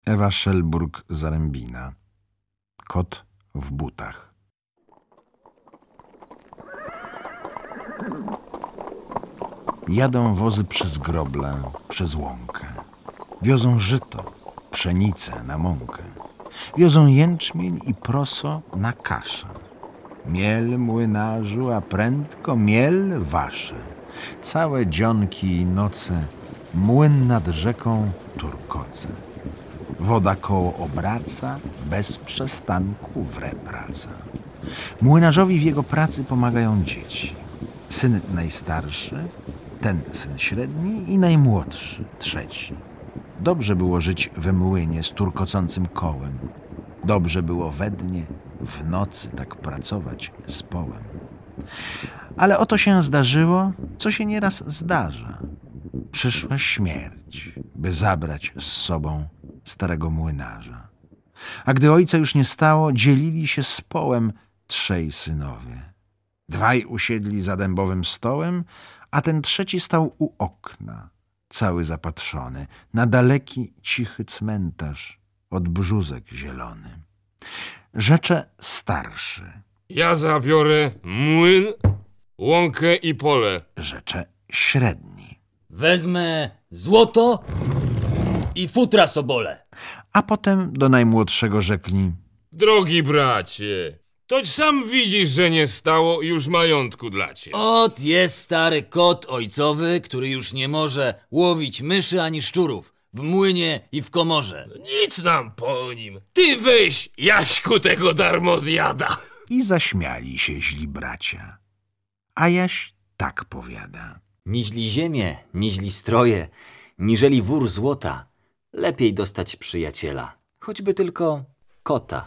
Ewa Szelburg-Zarębina. Kot w butach. Jadą wozy przez groble, przez łąkę. Wiozą żyto, pszenicę na mąkę. Wiozą jęczmień i proso na kaszę. Miel młynarzu, a prędko miel wasze. Całe dzionki i noce, młyn nad rzeką turkoce. Woda koło obraca, bez przestanku wre praca. Młynarzowi w jego pracy pomagają dzieci. Syn najstarszy, ten syn średni i najmłodszy, trzeci. Dobrze było żyć we młynie z turkocącym kołem. Dobrze było we dnie, w nocy tak pracować z połem. Ale oto się zdarzyło, co się nieraz zdarza. Przyszła śmierć, by zabrać z sobą starego młynarza. A gdy ojca już nie stało, dzielili się z połem trzej synowie. Dwaj usiedli za dębowym stołem, a ten trzeci stał u okna, cały zapatrzony, na daleki, cichy cmentarz od brzózek zielony. Rzecze starszy. Ja zabiorę młyn, łąkę i pole. Rzecze średni. Wezmę złoto i futra sobole. A potem do najmłodszego rzekli: Drogi bracie, toć sam widzisz, że nie stało już majątku dla ciebie. Ot jest stary kot ojcowy, który już nie może łowić myszy ani szczurów w młynie i w komorze. Nic nam po nim. Ty weź, Jaśku, tego darmo zjada. I zaśmiali się źli bracia. A Jaś tak powiada: Niźli ziemię, niźli stroje, niżeli wór złota, lepiej dostać przyjaciela, choćby tylko kota.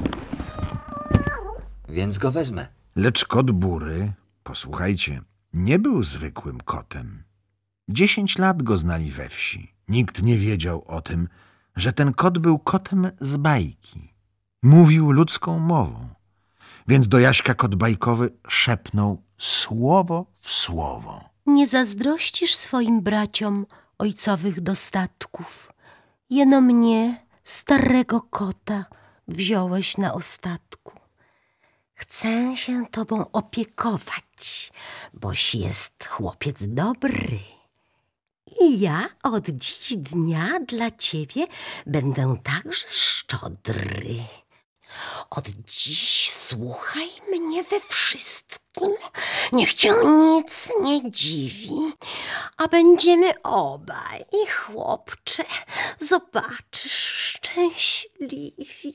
Więc go wezmę. Lecz kot bury, posłuchajcie, nie był zwykłym kotem. 10 lat go znali we wsi. Nikt nie wiedział o tym, że ten kot był kotem z bajki. Mówił ludzką mową. Więc do Jaśka kot bajkowy szepnął słowo w słowo. Nie zazdrościsz swoim braciom ojcowych dostatków. Jeno mnie, starego kota, wziąłeś na ostatku. Chcę się tobą opiekować, boś jest chłopiec dobry. I ja od dziś dnia dla ciebie będę także szczodry. Od dziś słuchaj mnie we wszystkim, niech cię nic nie dziwi, a będziemy obaj, chłopcze, zobaczysz, szczęśliwi.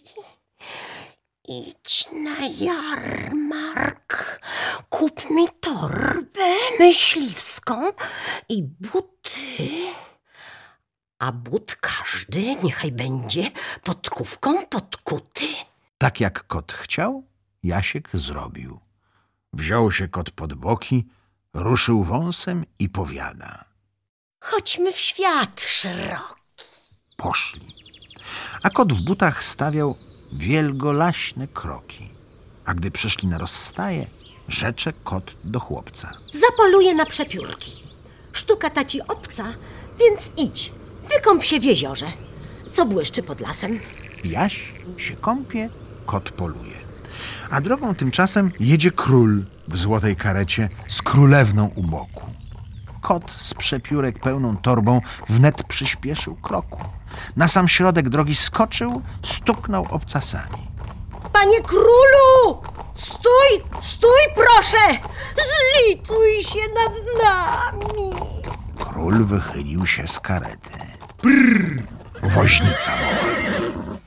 Idź na jarmark, kup mi torbę myśliwską i buty, a but każdy niechaj będzie podkówką podkuty. Tak jak kot chciał, Jasiek zrobił. Wziął się kot pod boki, ruszył wąsem i powiada: Chodźmy w świat szeroki. Poszli. A kot w butach stawiał wielgolaśne kroki. A gdy przyszli na rozstaje, rzecze kot do chłopca: Zapoluję na przepiórki. Sztuka ta ci obca, więc idź, wykąp się w jeziorze, co błyszczy pod lasem. Jaś się kąpie, kot poluje. A drogą tymczasem jedzie król w złotej karecie z królewną u boku. Kot z przepiórek pełną torbą wnet przyspieszył kroku. Na sam środek drogi skoczył, stuknął obcasami. Panie królu! Stój, stój proszę! Zlituj się nad nami! Król wychylił się z karety. Brrr! Woźnica woła.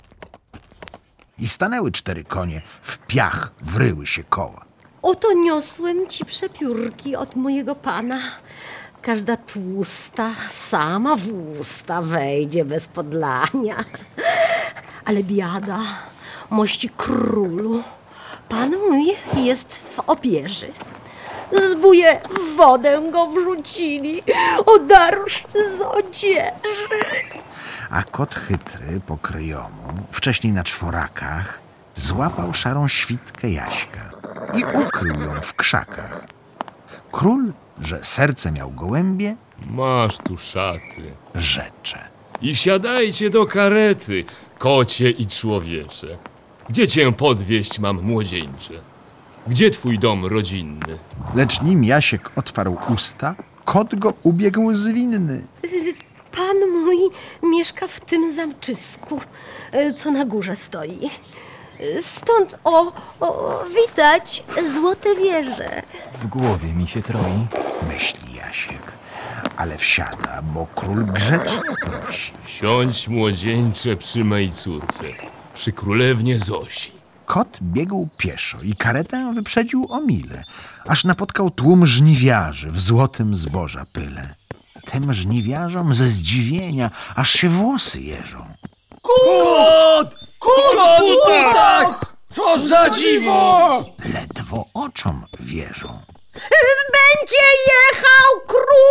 I stanęły 4 konie, w piach wryły się koła. Oto niosłem ci przepiórki od mojego pana. Każda tłusta sama w usta wejdzie bez podlania. Ale biada, mości królu, pan mój jest w obieży. Zbóje w wodę go wrzucili, odarł się z odzieży. A kot chytry po kryjomu, wcześniej na 4, złapał szarą świtkę Jaśka i ukrył ją w krzakach. Król, że serce miał gołębie, Masz tu szaty. rzecze: i siadajcie do karety, kocie i człowiecze. Gdzie cię podwieźć mam, młodzieńcze? Gdzie twój dom rodzinny? Lecz nim Jasiek otwarł usta, kot go ubiegł zwinny. Pan mój mieszka w tym zamczysku, co na górze stoi. Stąd widać złote wieże. W głowie mi się troi. Myśli Jasiek, ale wsiada, bo król grzecznie prosi. Siądź, młodzieńcze, przy mej córce, przy królewnie Zosi. Kot biegł pieszo i karetę wyprzedził o milę, aż napotkał tłum żniwiarzy w złotym zboża pyle. Tym żniwiarzom ze zdziwienia aż się włosy jeżą. Kot! Kot w butach! Co za dziwo! Ledwo oczom wierzą. Będzie jechał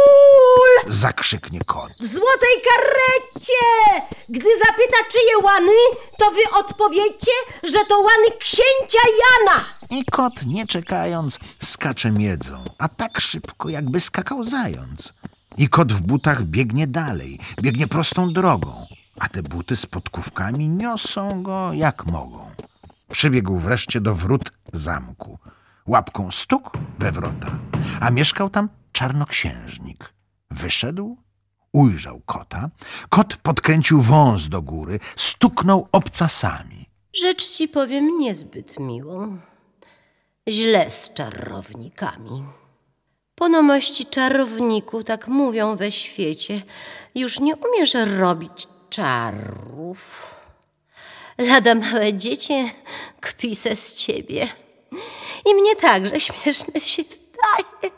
król Zakrzyknie kot. w złotej karecie! Gdy zapyta, czyje łany, to wy odpowiecie, że to łany księcia Jana. I kot, nie czekając, skacze miedzą, a tak szybko, jakby skakał zając. I kot w butach biegnie dalej, biegnie prostą drogą, a te buty z podkówkami niosą go jak mogą. Przybiegł wreszcie do wrót zamku. Łapką stuk we wrota, a mieszkał tam czarnoksiężnik. Wyszedł, ujrzał kota. Kot podkręcił wąs do góry, stuknął obcasami. Rzecz ci powiem niezbyt miłą. Źle z czarownikami. Ponomości czarowniku, tak mówią we świecie, już nie umiesz robić czarów. Lada małe dziecię kpi se z ciebie. I mnie także śmieszne się wydaje,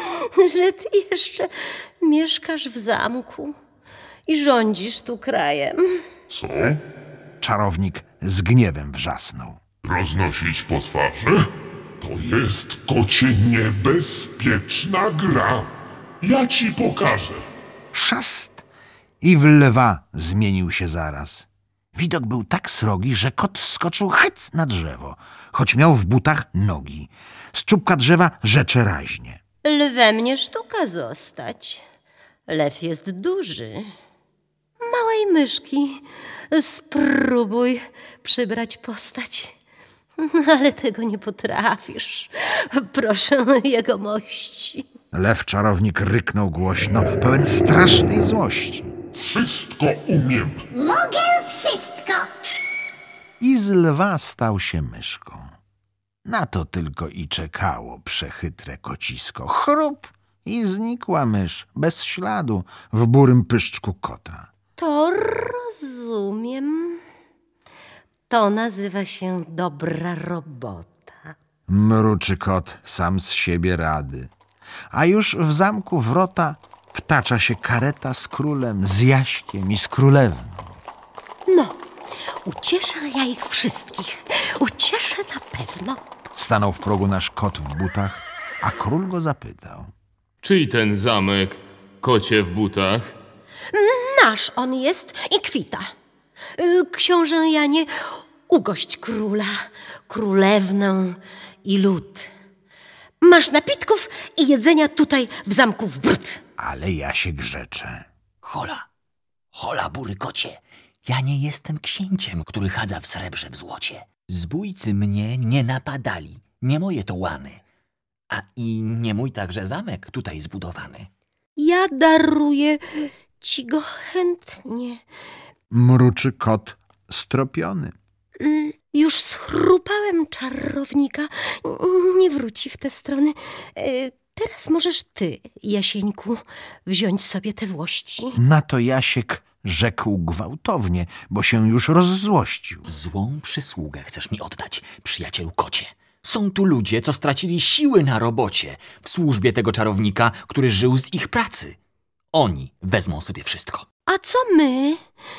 że ty jeszcze mieszkasz w zamku i rządzisz tu krajem. Co? Czarownik z gniewem wrzasnął. Roznosić po twarzy? To jest, kocie, niebezpieczna gra. Ja ci pokażę. Szast i w lwa zmienił się zaraz. Widok był tak srogi, że kot skoczył hyc na drzewo, choć miał w butach nogi. Z czubka drzewa rzecze raźnie. Lwem nie sztuka zostać. Lew jest duży. Małej myszki spróbuj przybrać postać. Ale tego nie potrafisz. Proszę jego mości. Lew czarownik ryknął głośno, pełen strasznej złości. Wszystko umiem. Mogę wszystko. I z lwa stał się myszką. Na to tylko i czekało przechytre kocisko. Chrup i znikła mysz, bez śladu, w burym pyszczku kota. To rozumiem. To nazywa się dobra robota. Mruczy kot sam z siebie rady. A już w zamku wrota wtacza się kareta z królem, z Jaśkiem i z królewną. No, ucieszę ja ich wszystkich. Ucieszę na pewno. Stanął w progu nasz kot w butach, a król go zapytał. Czyj ten zamek, kocie w butach? Nasz on jest i kwita. Książę Janie, ugość króla, królewnę i lud. Masz napitków i jedzenia tutaj w zamku w bród. Ale Jasiek rzecze. Hola, bury kocie. Ja nie jestem księciem, który chadza w srebrze w złocie. Zbójcy mnie nie napadali. Nie moje to łany. A i nie mój także zamek tutaj zbudowany. Ja daruję ci go chętnie. Mruczy kot stropiony. Już schrupałem czarownika. Nie wróci w te strony. Teraz możesz ty, Jasieńku, wziąć sobie te włości. Na to Jasiek rzekł gwałtownie, bo się już rozzłościł. Złą przysługę chcesz mi oddać, przyjacielu kocie. Są tu ludzie, co stracili siły na robocie w służbie tego czarownika, który żył z ich pracy. Oni wezmą sobie wszystko. A co my,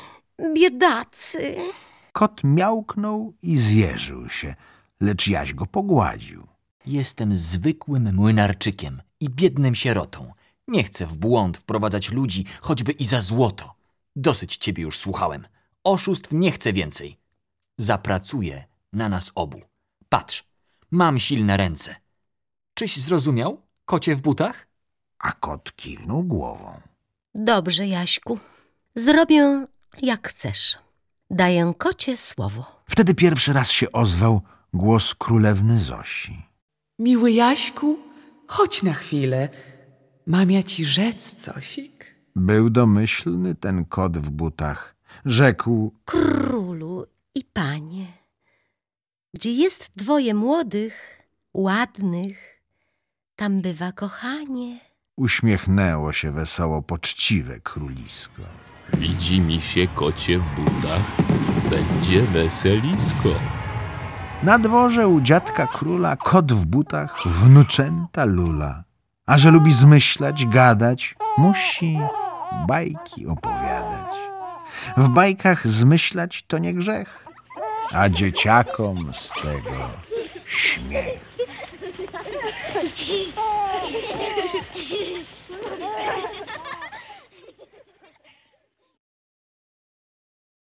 biedacy? Kot miałknął i zjeżył się, lecz Jaś go pogładził. Jestem zwykłym młynarczykiem i biednym sierotą. Nie chcę w błąd wprowadzać ludzi, choćby i za złoto. Dosyć ciebie już słuchałem. Oszustw nie chcę więcej. Zapracuję na nas obu. Patrz, mam silne ręce. Czyś zrozumiał, kocie w butach? A kot kiwnął głową. Dobrze, Jaśku. Zrobię jak chcesz. Daję kocie słowo. Wtedy pierwszy raz się ozwał głos królewny Zosi. Miły Jaśku, chodź na chwilę. Mam ja ci rzec cosik. Był domyślny ten kot w butach. Rzekł: Królu i panie, gdzie jest dwoje młodych, ładnych, tam bywa kochanie. Uśmiechnęło się wesoło poczciwe królisko. Widzi mi się kocie w butach, będzie weselisko. Na dworze u dziadka króla kot w butach wnuczęta lula. A że lubi zmyślać, gadać, musi bajki opowiadać. W bajkach zmyślać to nie grzech, a dzieciakom z tego śmiech.